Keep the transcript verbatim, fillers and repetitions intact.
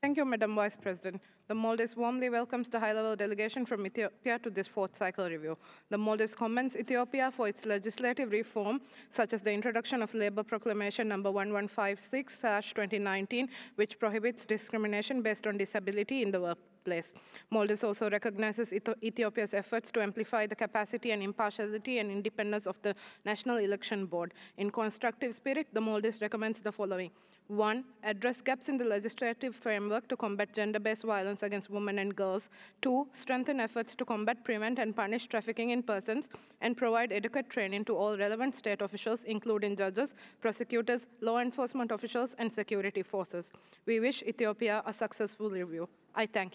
Thank you, Madam Vice President. The Maldives warmly welcomes the high-level delegation from Ethiopia to this fourth cycle review. The Maldives commends Ethiopia for its legislative reform, such as the introduction of Labour Proclamation number eleven fifty-six dash twenty nineteen, which prohibits discrimination based on disability in the workplace. Maldives also recognizes Ethiopia's efforts to amplify the capacity and impartiality and independence of the National Election Board. In constructive spirit, the Maldives recommends the following. One, address gaps in the legislative framework to combat gender-based violence against women and girls. Two, strengthen efforts to combat, prevent, and punish trafficking in persons and provide adequate training to all relevant state officials, including judges, prosecutors, law enforcement officials, and security forces. We wish Ethiopia a successful review. I thank you.